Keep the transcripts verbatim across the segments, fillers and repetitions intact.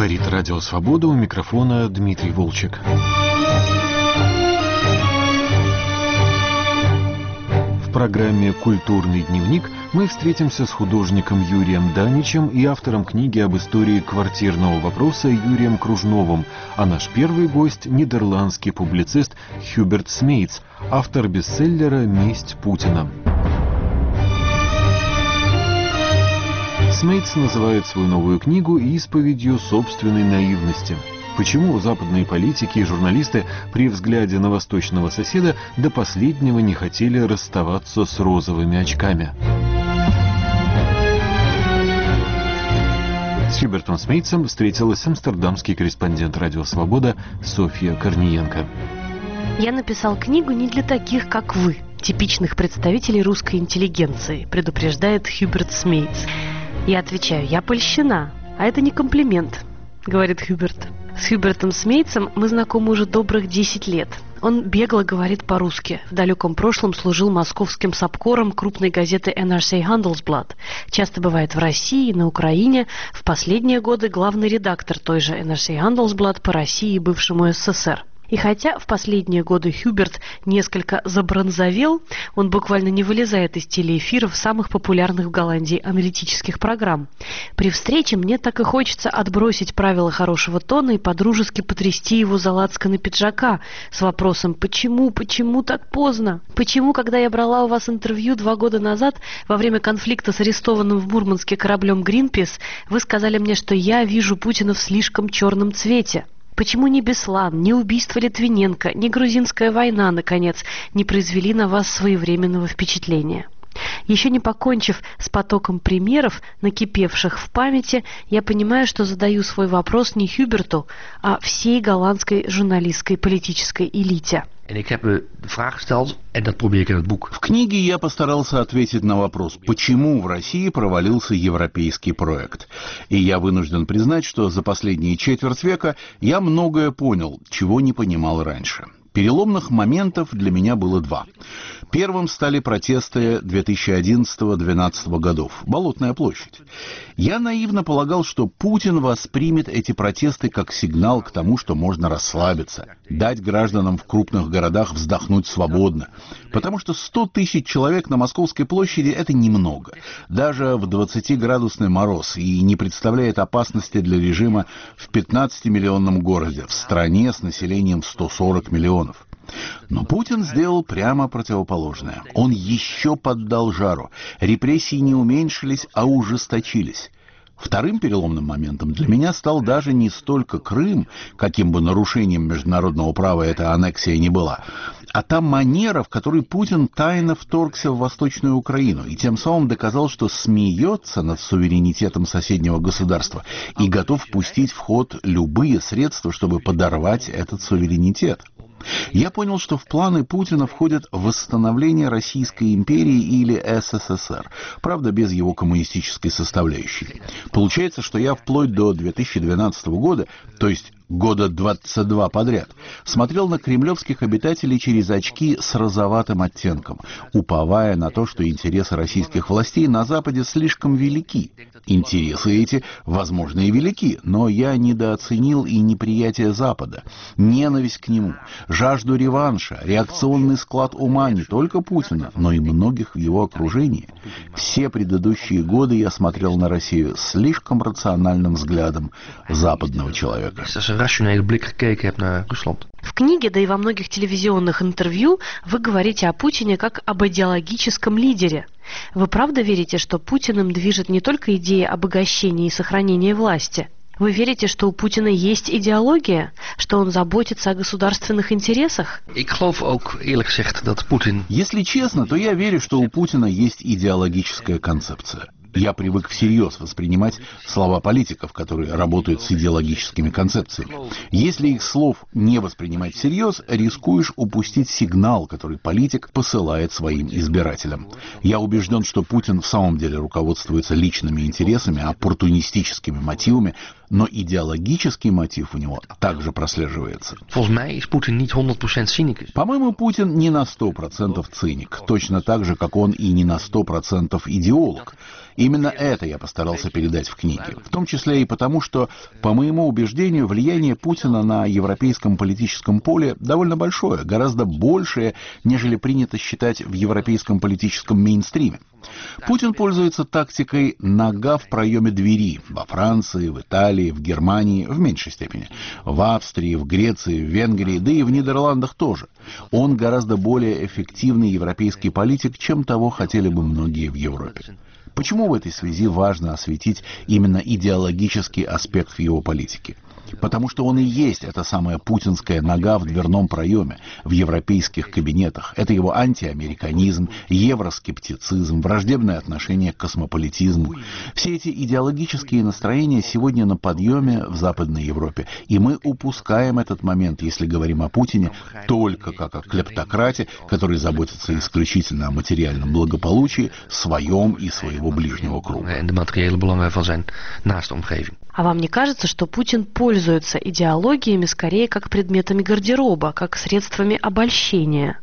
Говорит Радио Свобода, у микрофона Дмитрий Волчек. В программе «Культурный дневник» мы встретимся с художником Юрием Даничем и автором книги об истории квартирного вопроса Юрием Кружновым, а наш первый гость – нидерландский публицист Хьюберт Смейтс, автор бестселлера «Месть Путина». Смейтс называет свою новую книгу исповедью собственной наивности. Почему западные политики и журналисты при взгляде на восточного соседа до последнего не хотели расставаться с розовыми очками? С Хьюбертом Смейтсом встретилась амстердамский корреспондент «Радио Свобода» Софья Корниенко. Я написал книгу не для таких, как вы, типичных представителей русской интеллигенции, предупреждает Хьюберт Смейтс. Я отвечаю, я польщена, а это не комплимент, говорит Хьюберт. С Хьюбертом Смейтсом мы знакомы уже добрых десять лет. Он бегло говорит по-русски. В далеком прошлом служил московским сапкором крупной газеты эн ар си Handelsblad. Часто бывает в России, на Украине. В последние годы главный редактор той же эн ар си Handelsblad по России и бывшему эс эс эс эр. И хотя в последние годы Хьюберт несколько забронзовел, он буквально не вылезает из телеэфиров самых популярных в Голландии аналитических программ. При встрече мне так и хочется отбросить правила хорошего тона и подружески потрясти его за лацканы пиджака с вопросом «Почему? Почему так поздно? Почему, когда я брала у вас интервью два года назад во время конфликта с арестованным в Мурманске кораблем «Гринпис», вы сказали мне, что я вижу Путина в слишком черном цвете?» Почему ни Беслан, ни убийство Литвиненко, ни грузинская война, наконец, не произвели на вас своевременного впечатления? Еще не покончив с потоком примеров, накипевших в памяти, я понимаю, что задаю свой вопрос не Хьюберту, а всей голландской журналистской политической элите. В книге я постарался ответить на вопрос, почему в России провалился европейский проект. И я вынужден признать, что за последние четверть века я многое понял, чего не понимал раньше. Переломных моментов для меня было два. Первым стали протесты две тысячи одиннадцатого — две тысячи двенадцатого годов. Болотная площадь. Я наивно полагал, что Путин воспримет эти протесты как сигнал к тому, что можно расслабиться, дать гражданам в крупных городах вздохнуть свободно. Потому что сто тысяч человек на Московской площади – это немного. Даже в двадцатиградусный мороз и не представляет опасности для режима в пятнадцатимиллионном городе, в стране с населением сто сорок миллионов. Но Путин сделал прямо противоположное. Он еще поддал жару. Репрессии не уменьшились, а ужесточились. Вторым переломным моментом для меня стал даже не столько Крым, каким бы нарушением международного права эта аннексия не была, а та манера, в которой Путин тайно вторгся в Восточную Украину и тем самым доказал, что смеется над суверенитетом соседнего государства и готов пустить в ход любые средства, чтобы подорвать этот суверенитет. Я понял, что в планы Путина входит восстановление Российской империи или эс эс эс эр, правда, без его коммунистической составляющей. Получается, что я вплоть до две тысячи двенадцатого года, то есть года двадцать два подряд, смотрел на кремлевских обитателей через очки с розоватым оттенком, уповая на то, что интересы российских властей на Западе слишком велики. Интересы эти, возможно, и велики, но я недооценил и неприятие Запада, ненависть к нему, жажду реванша, реакционный склад ума не только Путина, но и многих в его окружении. Все предыдущие годы я смотрел на Россию слишком рациональным взглядом западного человека. В книге, да и во многих телевизионных интервью вы говорите о Путине как об идеологическом лидере. Вы правда верите, что Путиным движет не только идея обогащения и сохранения власти? Вы верите, что у Путина есть идеология? Что он заботится о государственных интересах? Если честно, то я верю, что у Путина есть идеологическая концепция. Я привык всерьез воспринимать слова политиков, которые работают с идеологическими концепциями. Если их слов не воспринимать всерьез, рискуешь упустить сигнал, который политик посылает своим избирателям. Я убежден, что Путин в самом деле руководствуется личными интересами, оппортунистическими мотивами, но идеологический мотив у него также прослеживается. По-моему, Путин не на сто процентов циник, точно так же, как он и не на сто процентов идеолог. Именно это я постарался передать в книге, в том числе и потому, что, по моему убеждению, влияние Путина на европейском политическом поле довольно большое, гораздо большее, нежели принято считать в европейском политическом мейнстриме. Путин пользуется тактикой «нога в проеме двери» во Франции, в Италии, в Германии в меньшей степени, в Австрии, в Греции, в Венгрии, да и в Нидерландах тоже. Он гораздо более эффективный европейский политик, чем того хотели бы многие в Европе. Почему в этой связи важно осветить именно идеологический аспект в его политике? Потому что он и есть эта самая путинская нога в дверном проеме, в европейских кабинетах. Это его антиамериканизм, евроскептицизм, враждебное отношение к космополитизму. Все эти идеологические настроения сегодня на подъеме в Западной Европе. И мы упускаем этот момент, если говорим о Путине, только как о клептократе, который заботится исключительно о материальном благополучии своем и своего ближнего круга. А вам не кажется, что Путин пользуется идеологиями скорее как предметами гардероба, как средствами обольщения?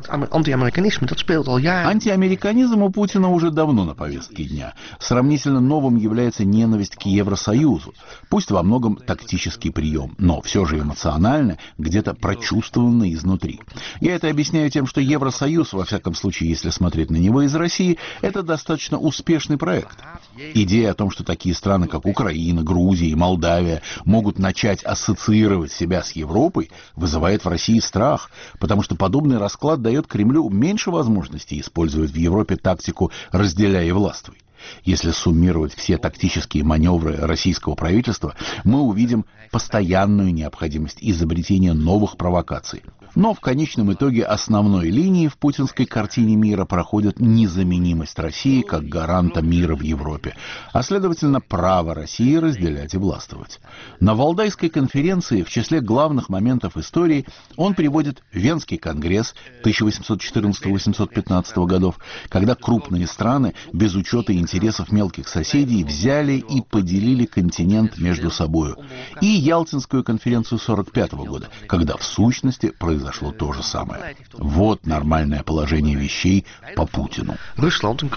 Антиамериканизм у Путина уже давно на повестке дня. Сравнительно новым является ненависть к Евросоюзу. Пусть во многом тактический прием, но все же эмоционально, где-то прочувствованно изнутри. Я это объясняю тем, что Евросоюз, во всяком случае, если смотреть на него из России, это достаточно успешный проект. Идея о том, что такие страны, как Украина, Грузия и Молдавия могут начать ассоциировать себя с Европой, вызывает в России страх, потому что подобный расклад дает Кремлю меньше возможностей использовать в Европе тактику «разделяй и властвуй». Если суммировать все тактические маневры российского правительства, мы увидим постоянную необходимость изобретения новых провокаций. Но в конечном итоге основной линией в путинской картине мира проходит незаменимость России как гаранта мира в Европе, а следовательно право России разделять и властвовать. На Валдайской конференции в числе главных моментов истории он приводит Венский конгресс тысяча восемьсот четырнадцатого — восемьсот пятнадцатого годов, когда крупные страны без учета интересов мелких соседей взяли и поделили континент между собою, и Ялтинскую конференцию сорок пятого года, когда в сущности произошло произошло то же самое. Вот нормальное положение вещей по Путину. В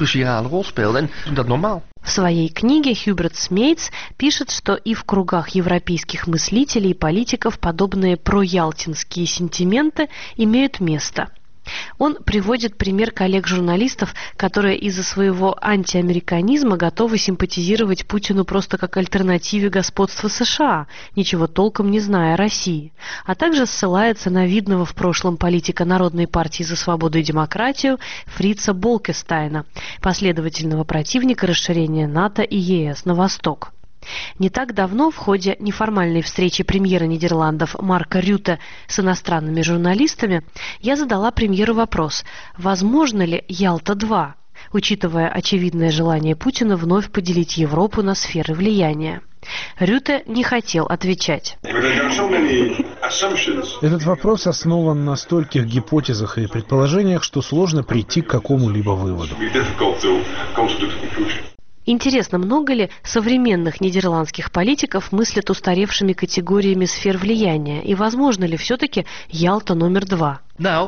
своей книге Хьюберт Смейтс пишет, что и в кругах европейских мыслителей и политиков подобные проялтинские сентименты имеют место. Он приводит пример коллег-журналистов, которые из-за своего антиамериканизма готовы симпатизировать Путину просто как альтернативе господства США, ничего толком не зная о России, а также ссылается на видного в прошлом политика Народной партии за свободу и демократию Фрица Болкестайна, последовательного противника расширения НАТО и ЕС на восток. Не так давно в ходе неформальной встречи премьера Нидерландов Марка Рюте с иностранными журналистами я задала премьеру вопрос, возможно ли Ялта-два, учитывая очевидное желание Путина вновь поделить Европу на сферы влияния. Рюте не хотел отвечать. Этот вопрос основан на стольких гипотезах и предположениях, что сложно прийти к какому-либо выводу. Интересно, много ли современных нидерландских политиков мыслят устаревшими категориями сфер влияния? И возможно ли все-таки Ялта номер два? Я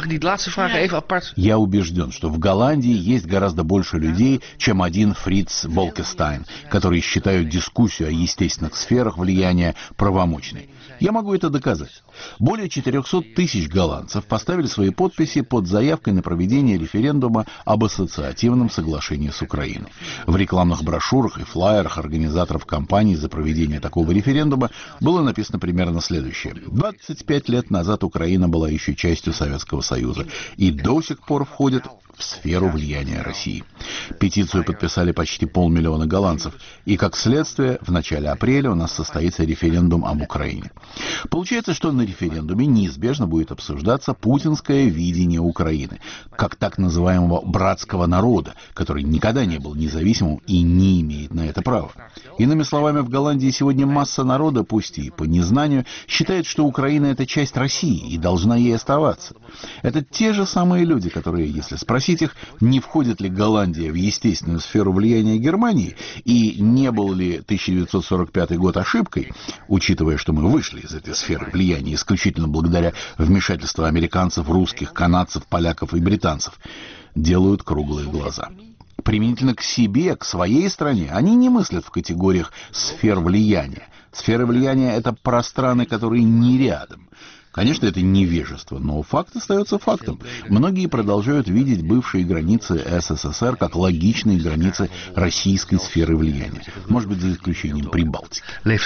убежден, что в Голландии есть гораздо больше людей, чем один Фриц Болкестайн, которые считают дискуссию о естественных сферах влияния правомочной. Я могу это доказать. Более четырехсот тысяч голландцев поставили свои подписи под заявкой на проведение референдума об ассоциативном соглашении с Украиной. В рекламных брошюрах и флаерах организаторов кампании за проведение такого референдума было написано примерно следующее. двадцать пять лет назад Украина была еще частью Советского Союза и до сих пор входит в сферу влияния России. Петицию подписали почти полмиллиона голландцев, и, как следствие, в начале апреля у нас состоится референдум об Украине. Получается, что на референдуме неизбежно будет обсуждаться путинское видение Украины, как так называемого братского народа, который никогда не был независимым и не имеет на это права. Иными словами, в Голландии сегодня масса народа, пусть и по незнанию, считает, что Украина — это часть России и должна ей оставаться. Это те же самые люди, которые, если спросить спросить их, не входит ли Голландия в естественную сферу влияния Германии и не был ли тысяча девятьсот сорок пятый год ошибкой, учитывая, что мы вышли из этой сферы влияния исключительно благодаря вмешательству американцев, русских, канадцев, поляков и британцев, делают круглые глаза. Применительно к себе, к своей стране, они не мыслят в категориях сфер влияния. Сферы влияния — это про страны, которые не рядом. Конечно, это невежество, но факт остается фактом. Многие продолжают видеть бывшие границы СССР как логичные границы российской сферы влияния. Может быть, за исключением Прибалтики.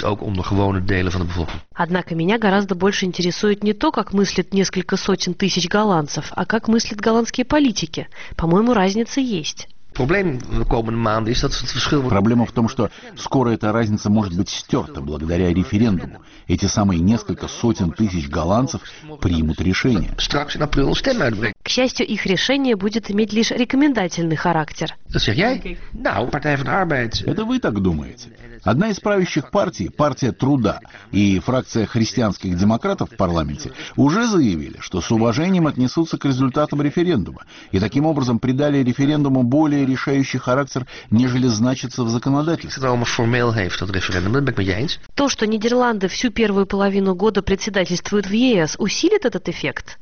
Однако меня гораздо больше интересует не то, как мыслят несколько сотен тысяч голландцев, а как мыслят голландские политики. По-моему, разница есть. Проблема в том, что скоро эта разница может быть стерта благодаря референдуму. Эти самые несколько сотен тысяч голландцев примут решение. К счастью, их решение будет иметь лишь рекомендательный характер. Это вы так думаете? Одна из правящих партий, партия Труда и фракция христианских демократов в парламенте уже заявили, что с уважением отнесутся к результатам референдума и таким образом придали референдуму более решающий характер, нежели значится в законодательстве. То, что Нидерланды всю первую половину года председательствуют в ЕС, усилит этот эффект?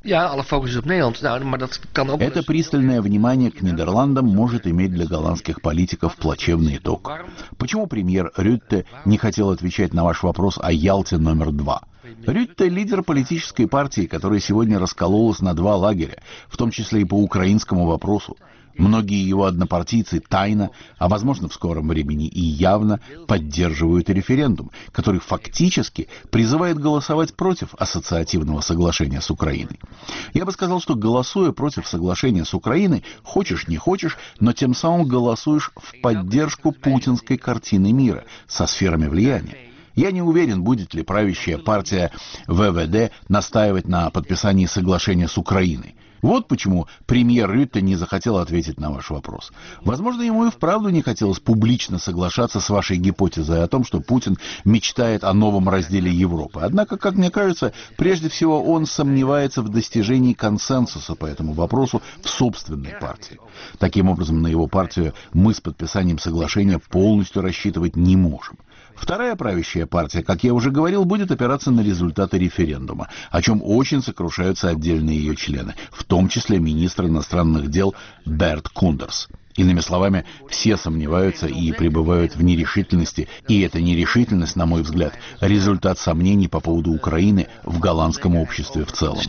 Это пристальное внимание к Нидерландам может иметь для голландских политиков плачевный итог. Почему премьер Рютте не хотел отвечать на ваш вопрос о Ялте номер два? Рютте — лидер политической партии, которая сегодня раскололась на два лагеря, в том числе и по украинскому вопросу. Многие его однопартийцы тайно, а возможно в скором времени и явно, поддерживают референдум, который фактически призывает голосовать против ассоциативного соглашения с Украиной. Я бы сказал, что голосуя против соглашения с Украиной, хочешь не хочешь, но тем самым голосуешь в поддержку путинской картины мира со сферами влияния. Я не уверен, будет ли правящая партия ВВД настаивать на подписании соглашения с Украиной. Вот почему премьер Рютте не захотел ответить на ваш вопрос. Возможно, ему и вправду не хотелось публично соглашаться с вашей гипотезой о том, что Путин мечтает о новом разделе Европы. Однако, как мне кажется, прежде всего он сомневается в достижении консенсуса по этому вопросу в собственной партии. Таким образом, на его партию мы с подписанием соглашения полностью рассчитывать не можем. Вторая правящая партия, как я уже говорил, будет опираться на результаты референдума, о чем очень сокрушаются отдельные ее члены, в том числе министр иностранных дел Берт Кундерс. Иными словами, все сомневаются и пребывают в нерешительности, и эта нерешительность, на мой взгляд, результат сомнений по поводу Украины в голландском обществе в целом.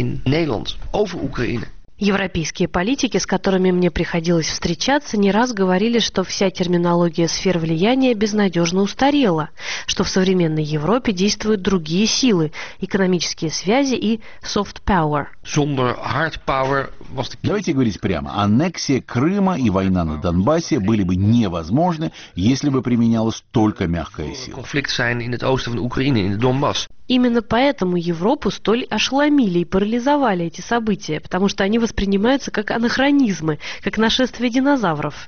Европейские политики, с которыми мне приходилось встречаться, не раз говорили, что вся терминология сфер влияния безнадежно устарела, что в современной Европе действуют другие силы, экономические связи и soft power. Давайте говорить прямо. Аннексия Крыма и война на Донбассе были бы невозможны, если бы применялась только мягкая сила. Именно поэтому Европу столь ошеломили и парализовали эти события, потому что они воспринимаются как анахронизмы, как нашествие динозавров.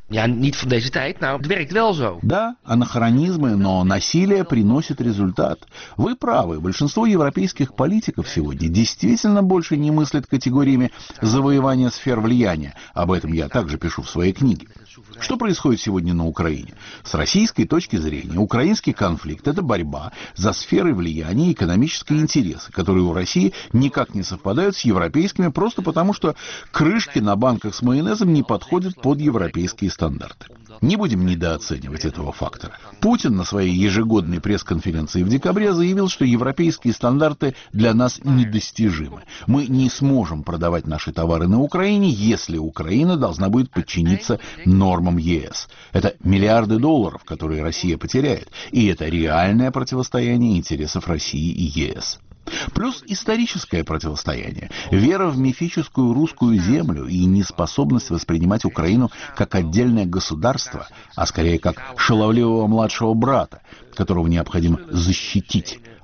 Да, анахронизмы, но насилие приносит результат. Вы правы, большинство европейских политиков сегодня действительно больше не мыслят категориями завоевания сфер влияния. Об этом я также пишу в своей книге. Что происходит сегодня на Украине? С российской точки зрения, украинский конфликт – это борьба за сферы влияния и экономические интересы, которые у России никак не совпадают с европейскими, просто потому что крышки на банках с майонезом не подходят под европейские стандарты. Не будем недооценивать этого фактора. Путин на своей ежегодной пресс-конференции в декабре заявил, что европейские стандарты для нас недостижимы. Мы не сможем продавать наши товары на Украине, если Украина должна будет подчиниться нормам ЕС. Это миллиарды долларов, которые Россия потеряет, и это реальное противостояние интересов России и ЕС. Плюс историческое противостояние, вера в мифическую русскую землю и неспособность воспринимать Украину как отдельное государство, а скорее как шаловливого младшего брата, которого необходимо защитить.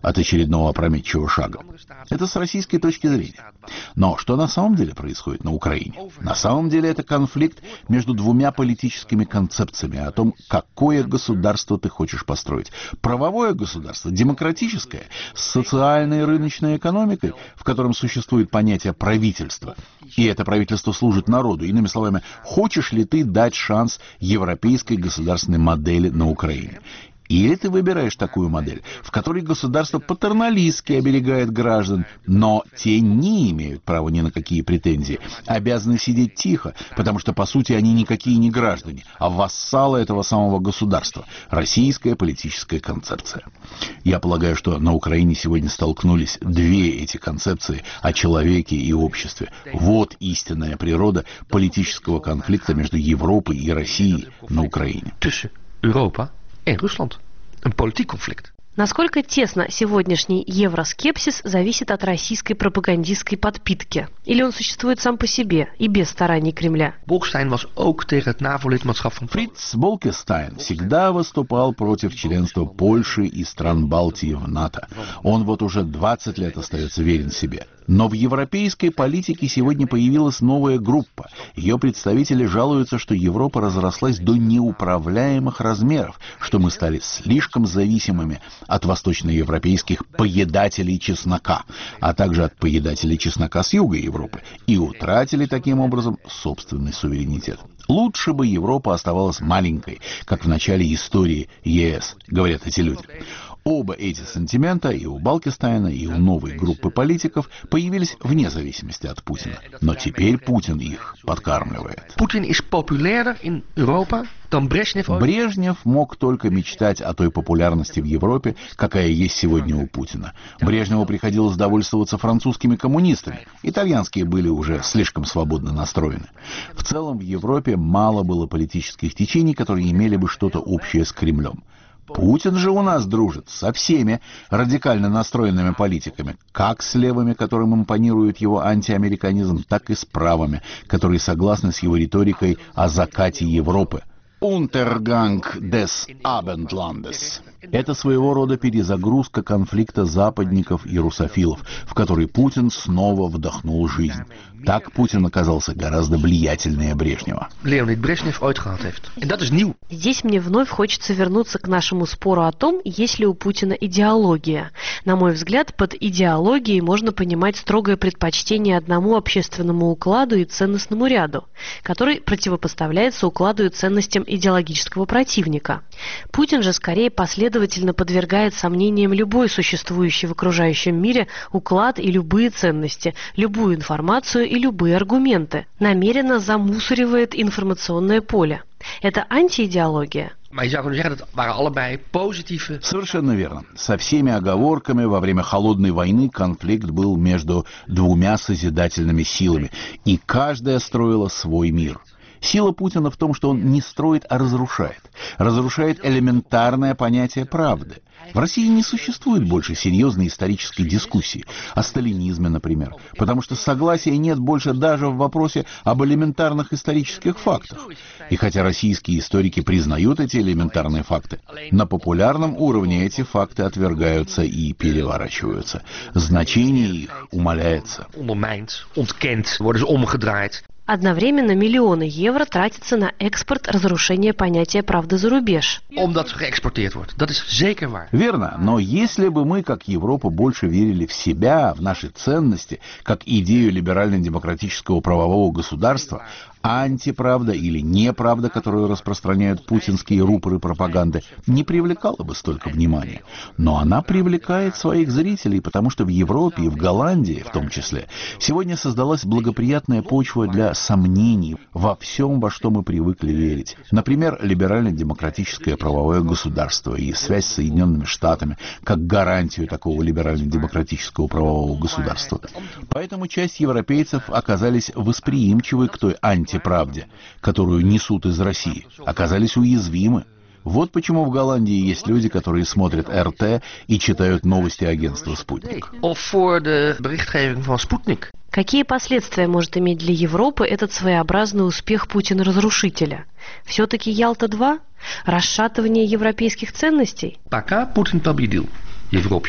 от очередного опрометчивого шага. Это с российской точки зрения. Но что на самом деле происходит на Украине? На самом деле это конфликт между двумя политическими концепциями о том, какое государство ты хочешь построить. Правовое государство, демократическое, с социальной и рыночной экономикой, в котором существует понятие правительства. И это правительство служит народу. Иными словами, хочешь ли ты дать шанс европейской государственной модели на Украине? Или ты выбираешь такую модель, в которой государство патерналистски оберегает граждан, но те не имеют права ни на какие претензии, обязаны сидеть тихо, потому что, по сути, они никакие не граждане, а вассалы этого самого государства. Российская политическая концепция. Я полагаю, что на Украине сегодня столкнулись две эти концепции о человеке и обществе. Вот истинная природа политического конфликта между Европой и Россией на Украине. Europa en Rusland. Een politiek conflict. Насколько тесно сегодняшний евроскепсис зависит от российской пропагандистской подпитки? Или он существует сам по себе и без стараний Кремля? Bolkestein was ook tegen het NAVO-lidmaatschap van Фриц Болкестайн всегда выступал против членства Польши и стран Балтии в НАТО. Он вот уже двадцать лет остается верен себе. Но в европейской политике сегодня появилась новая группа. Ее представители жалуются, что Европа разрослась до неуправляемых размеров, что мы стали слишком зависимыми от восточноевропейских поедателей чеснока, а также от поедателей чеснока с юга Европы, и утратили таким образом собственный суверенитет. Лучше бы Европа оставалась маленькой, как в начале истории ЕС, говорят эти люди. Оба эти сантимента и у Болкестайна, и у новой группы политиков появились вне зависимости от Путина. Но теперь Путин их подкармливает. Poetin is populairder in Europa dan Brezhnev. Брежнев мог только мечтать о той популярности в Европе, какая есть сегодня у Путина. Брежневу приходилось довольствоваться французскими коммунистами. Итальянские были уже слишком свободно настроены. В целом в Европе мало было политических течений, которые имели бы что-то общее с Кремлем. Путин же у нас дружит со всеми радикально настроенными политиками, как с левыми, которым импонирует его антиамериканизм, так и с правыми, которые согласны с его риторикой о закате Европы. Untergang des Abendlandes. Это своего рода перезагрузка конфликта западников и русофилов, в который Путин снова вдохнул жизнь. Так Путин оказался гораздо влиятельнее Брежнева. Leonid Brezhnev ooit gehad heeft. En dat is nieuw. Здесь мне вновь хочется вернуться к нашему спору о том, есть ли у Путина идеология. На мой взгляд, под идеологией можно понимать строгое предпочтение одному общественному укладу и ценностному ряду, который противопоставляется укладу и ценностям идеологического противника. Путин же скорее последовательно подвергает сомнениям любой существующий в окружающем мире уклад и любые ценности, любую информацию и любые аргументы, намеренно замусоривает информационное поле. Это антиидеология. Maar je zou kunnen zeggen dat waren allebei positieve. Совершенно верно. Со всеми оговорками во время холодной войны конфликт был между двумя созидательными силами, и каждая строила свой мир. Сила Путина в том, что он не строит, а разрушает. Разрушает элементарное понятие правды. В России не существует больше серьезной исторической дискуссии о сталинизме, например, потому что согласия нет больше даже в вопросе об элементарных исторических фактах. И хотя российские историки признают эти элементарные факты, на популярном уровне эти факты отвергаются и переворачиваются. Значение их умаляется. Ondermijnd, ontkend, worden ze omgedraaid. Одновременно миллионы евро тратятся на экспорт разрушения понятия правды за рубеж. Omdat ze geëxporteerd wordt. Dat is zeker waar. Верно, но если бы мы, как Европа, больше верили в себя, в наши ценности, как идею либерально-демократического правового государства, антиправда или неправда, которую распространяют путинские рупоры пропаганды, не привлекала бы столько внимания. Но она привлекает своих зрителей, потому что в Европе и в Голландии, в том числе, сегодня создалась благоприятная почва для сомнений во всем, во что мы привыкли верить. Например, либерально-демократическое правовое государство и связь с Соединенными Штатами как гарантию такого либерально-демократического правового государства. Поэтому часть европейцев оказались восприимчивы к той антиправде, правде, которую несут из России, оказались уязвимы. Вот почему в Голландии есть люди, которые смотрят эр тэ и читают новости агентства «Спутник». Of voor de berichtgeving van Sputnik. Какие последствия может иметь для Европы этот своеобразный успех Путина-разрушителя? Все-таки Ялта-два? Расшатывание европейских ценностей? Пока Путин победил Европе.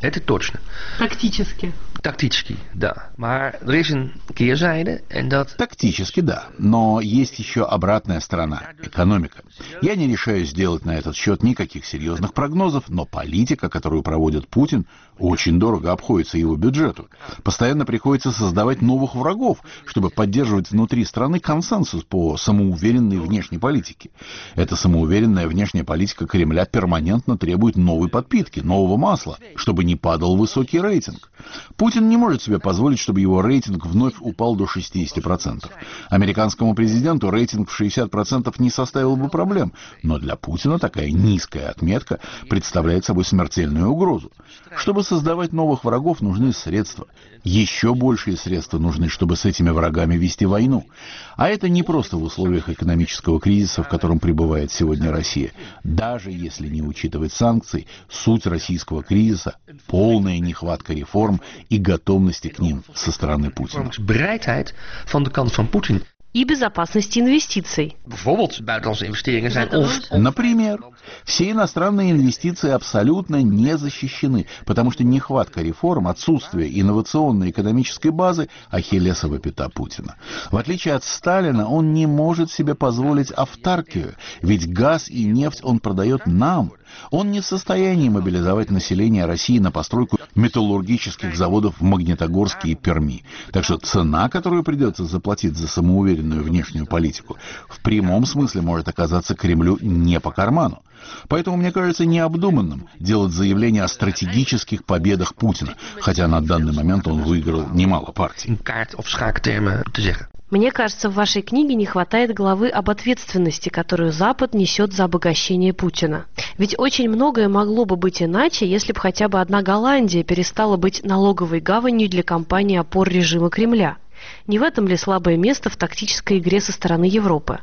Это точно. Тактически. Тактически, да. Maar er is een keerzijde en dat... Тактически, да. Но есть еще обратная сторона – экономика. Я не решаюсь сделать на этот счет никаких серьезных прогнозов, но политика, которую проводит Путин, очень дорого обходится его бюджету. Постоянно приходится создавать новых врагов, чтобы поддерживать внутри страны консенсус по самоуверенной внешней политике. Эта самоуверенная внешняя политика Кремля перманентно требует новой подпитки, нового масла, чтобы не падал высокий рейтинг. Путин не может себе позволить, чтобы его рейтинг вновь упал до шестидесяти процентов. Американскому президенту рейтинг в шестьдесят процентов не составил бы проблем, но для Путина такая низкая отметка представляет собой смертельную угрозу. Чтобы создавать новых врагов, нужны средства. Еще большие средства нужны, чтобы с этими врагами вести войну. А это не просто в условиях экономического кризиса, в котором пребывает сегодня Россия. Даже если не учитывать санкций, суть российского кризиса – полная нехватка реформ и готовности к ним со стороны Путина. И безопасности инвестиций. Например, все иностранные инвестиции абсолютно не защищены, потому что нехватка реформ, отсутствие инновационной экономической базы – ахиллесова пята Путина. В отличие от Сталина, он не может себе позволить автаркию, ведь газ и нефть он продает нам. Он не в состоянии мобилизовать население России на постройку металлургических заводов в Магнитогорске и Перми. Так что цена, которую придется заплатить за самоуверенную внешнюю политику, в прямом смысле может оказаться Кремлю не по карману. Поэтому, мне кажется, необдуманным делать заявление о стратегических победах Путина, хотя на данный момент он выиграл немало партий. Мне кажется, в вашей книге не хватает главы об ответственности, которую Запад несет за обогащение Путина. Ведь очень многое могло бы быть иначе, если бы хотя бы одна Голландия перестала быть налоговой гаванью для компаний опор режима Кремля. Не в этом ли слабое место в тактической игре со стороны Европы?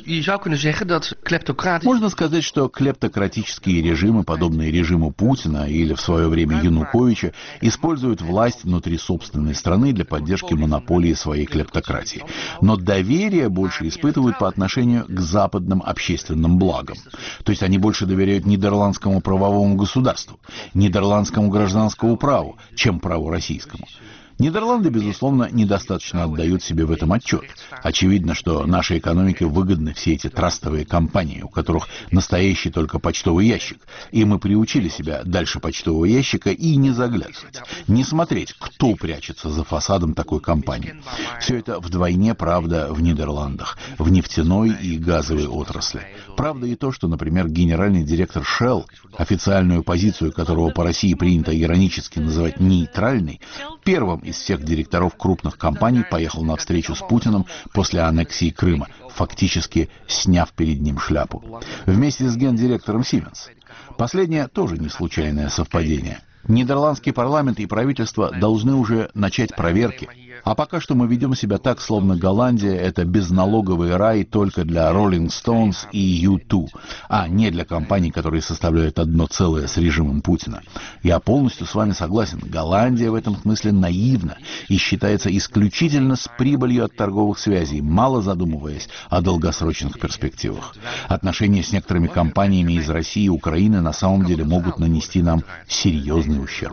Можно сказать, что клептократические режимы, подобные режиму Путина или в свое время Януковича, используют власть внутри собственной страны для поддержки монополии своей клептократии. Но доверие больше испытывают по отношению к западным общественным благам. То есть они больше доверяют нидерландскому правовому государству, нидерландскому гражданскому праву, чем праву российскому. Нидерланды, безусловно, недостаточно отдают себе в этом отчет. Очевидно, что нашей экономике выгодны все эти трастовые компании, у которых настоящий только почтовый ящик. И мы приучили себя дальше почтового ящика и не заглядывать, не смотреть, кто прячется за фасадом такой компании. Все это вдвойне правда в Нидерландах, в нефтяной и газовой отрасли. Правда и то, что, например, генеральный директор Shell, официальную позицию которого по России принято иронически называть нейтральной, первым из всех директоров крупных компаний поехал на встречу с Путиным после аннексии Крыма, фактически сняв перед ним шляпу. Вместе с гендиректором Siemens. Последнее тоже не случайное совпадение. Нидерландский парламент и правительство должны уже начать проверки. А пока что мы ведем себя так, словно Голландия — это безналоговый рай только для Rolling Stones и ю ту, а не для компаний, которые составляют одно целое с режимом Путина. Я полностью с вами согласен. Голландия в этом смысле наивна и считается исключительно с прибылью от торговых связей, мало задумываясь о долгосрочных перспективах. Отношения с некоторыми компаниями из России и Украины на самом деле могут нанести нам серьезный ущерб.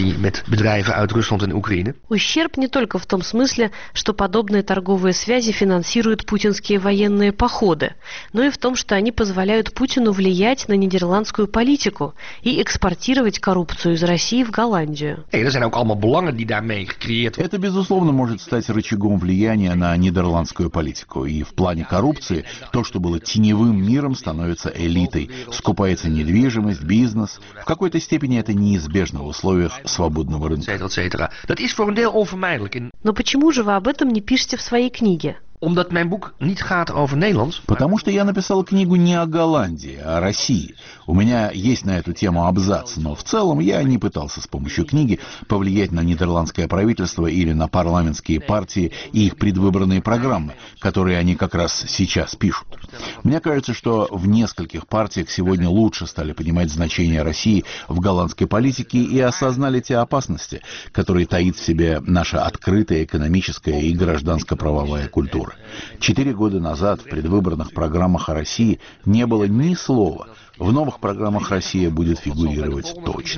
Ущерб не только в том смысле, что подобные торговые связи финансируют путинские военные походы, но и в том, что они позволяют Путину влиять на нидерландскую политику и экспортировать коррупцию из России в Голландию. Это, безусловно, может стать рычагом влияния на нидерландскую политику. И в плане коррупции то, что было теневым миром, становится элитой. Скупается недвижимость, бизнес. В какой-то степени это неизбежно в условиях свободного рынка. Но почему же вы об этом не пишете в своей книге? Потому что я написал книгу не о Голландии, а о России. У меня есть на эту тему абзац, но в целом я не пытался с помощью книги повлиять на нидерландское правительство или на парламентские партии и их предвыборные программы, которые они как раз сейчас пишут. Мне кажется, что в нескольких партиях сегодня лучше стали понимать значение России в голландской политике и осознали те опасности, которые таит в себе наша открытая экономическая и гражданско-правовая культура. Четыре года назад в предвыборных программах о России не было ни слова В новых программах Россия будет фигурировать точно.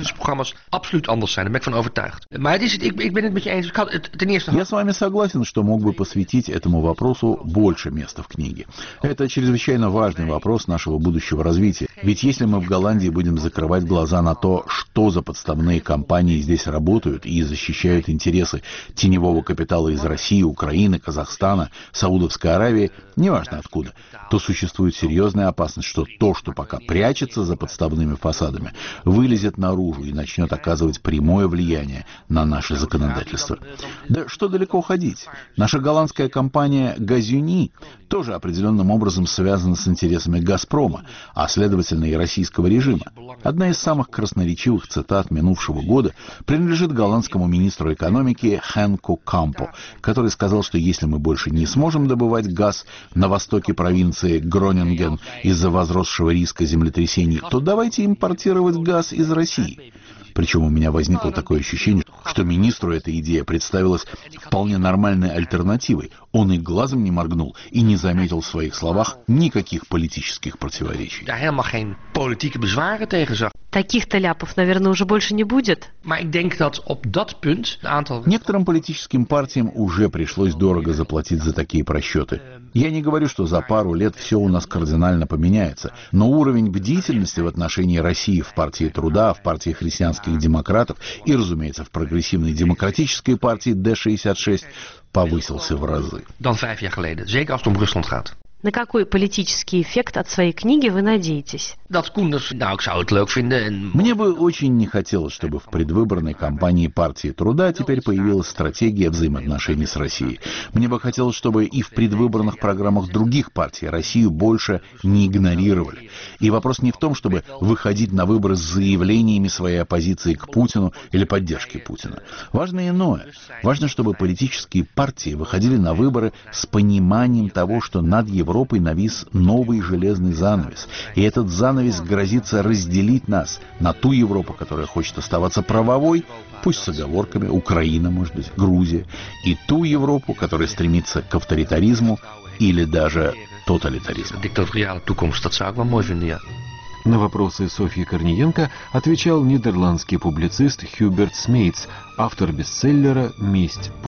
Я с вами согласен, что мог бы посвятить этому вопросу больше места в книге. Это чрезвычайно важный вопрос нашего будущего развития. Ведь если мы в Голландии будем закрывать глаза на то, что за подставные компании здесь работают и защищают интересы теневого капитала из России, Украины, Казахстана, Саудовской Аравии, неважно откуда, то существует серьезная опасность, что то, что пока прячется за подставными фасадами, вылезет наружу и начнет оказывать прямое влияние на наше законодательство. Да что далеко ходить? Наша голландская компания «Газюни» тоже определенным образом связана с интересами «Газпрома», а следовательно и российского режима. Одна из самых красноречивых цитат минувшего года принадлежит голландскому министру экономики Хенку Кампу, который сказал, что если мы больше не сможем добывать газ на востоке провинции Гронинген из-за возросшего риска землетрясений, то давайте импортировать газ из России. Причем у меня возникло такое ощущение, что министру эта идея представилась вполне нормальной альтернативой. Он и глазом не моргнул и не заметил в своих словах никаких политических противоречий. Таких-то ляпов, наверное, уже больше не будет. Некоторым политическим партиям уже пришлось дорого заплатить за такие просчеты. Я не говорю, что за пару лет все у нас кардинально поменяется, но уровень бдительности в отношении России в партии Труда, в партии христианских демократов и, разумеется, в прогрессивной демократической партии Д шестьдесят шесть повысился в разы. На какой политический эффект от своей книги вы надеетесь? Мне бы очень не хотелось, чтобы в предвыборной кампании партии Труда теперь появилась стратегия взаимоотношений с Россией. Мне бы хотелось, чтобы и в предвыборных программах других партий Россию больше не игнорировали. И вопрос не в том, чтобы выходить на выборы с заявлениями своей оппозиции к Путину или поддержки Путина. Важно иное. Важно, чтобы политические партии выходили на выборы с пониманием того, что над Европой Европой навис новый железный занавес. И этот занавес грозится разделить нас на ту Европу, которая хочет оставаться правовой, пусть с оговорками, Украина, может быть, Грузия, и ту Европу, которая стремится к авторитаризму или даже тоталитаризму. На вопросы Софьи Корниенко отвечал нидерландский публицист Хьюберт Смейтс, автор бестселлера «Месть».